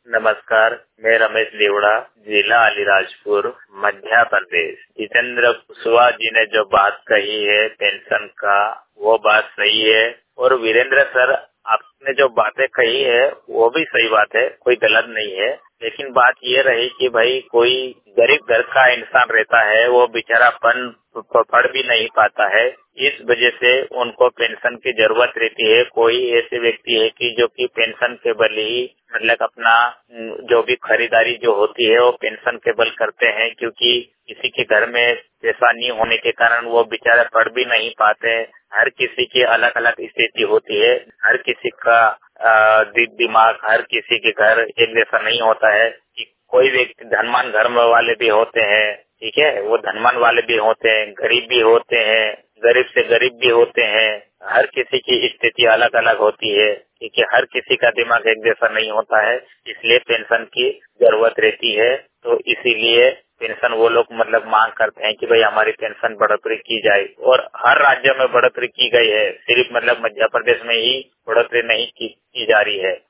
नमस्कार, मैं रमेश देवड़ा, जिला अलीराजपुर, मध्य प्रदेश। जितेंद्र कुशवाहा जी ने जो बात कही है पेंशन का, वो बात सही है। और वीरेंद्र सर, आपने जो बातें कही है वो भी सही बात है, कोई गलत नहीं है। लेकिन बात ये रही कि भाई कोई गरीब घर का इंसान रहता है, वो बेचारा पढ़ भी नहीं पाता है, इस वजह से उनको पेंशन की जरूरत रहती है। कोई ऐसे व्यक्ति है कि जो कि पेंशन के बल ही मतलब अपना जो भी खरीदारी जो होती है वो पेंशन के बल करते हैं, क्योंकि किसी के घर में पैसा नहीं होने के कारण वो बेचारे पढ़ भी नहीं पाते। हर किसी की अलग अलग स्थिति होती है, हर किसी का दिमाग, हर किसी के घर एक जैसा नहीं होता है। कि कोई व्यक्ति धनवान घर में वाले भी होते हैं, ठीक है, वो धनवान वाले भी होते हैं, गरीब भी होते हैं, गरीब से गरीब भी होते हैं। हर किसी की स्थिति अलग अलग होती है, ठीक है, हर किसी का दिमाग एक जैसा नहीं होता है, इसलिए पेंशन की जरूरत रहती है। तो इसीलिए पेंशन वो लोग मतलब मांग करते हैं कि भाई हमारी पेंशन बढ़ोतरी की जाए। और हर राज्य में बढ़ोतरी की गई है, सिर्फ मतलब मध्य प्रदेश में ही बढ़ोतरी नहीं की जा रही है।